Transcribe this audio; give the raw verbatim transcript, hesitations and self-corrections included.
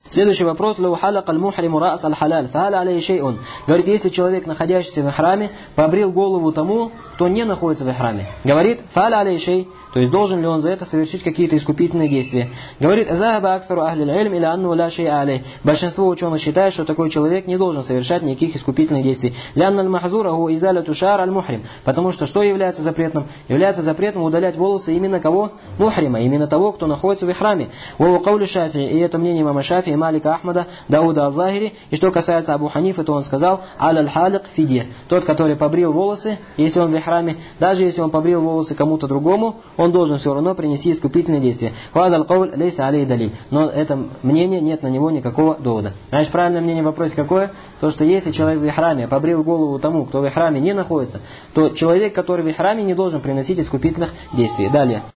Следующий вопрос. Лау халак аль-мухриму рас аль-халяль. Фахаль алей шей'ун. Говорит, если человек, находящийся в ихраме, побрил голову тому, кто не находится в ихраме. Говорит, фахаль алей шей'. То есть должен ли он за это совершить какие-то искупительные действия. Говорит, захаба аксару ахлил ильм или анну ла шей алей. Большинство ученых считает, что такой человек не должен совершать никаких искупительных действий. Лянна аль-махзура гу изаляту шар аль-мухрим. Потому что что является запретным? Является запретным удалять волосы именно кого? Мухрима. Именно того, кто находится в ихраме. Вау каули Шафии. И это мнение имама Шафии, Малика Ахмада, Дауда Аз-Захири. И что касается Абу Ханифы, то он сказал, аль-халик фидья. Тот, который побрил волосы, если он в ихраме, даже если он побрил волосы кому-то другому, он должен все равно принести искупительные действия. Вадал кауль лейса алей далиль. Но это мнение, нет на него никакого довода. Значит, правильное мнение в вопросе какое? То, что если человек в ихраме побрил голову тому, кто в ихраме не находится, то человек, который в ихраме, не должен приносить искупительных действий. Далее.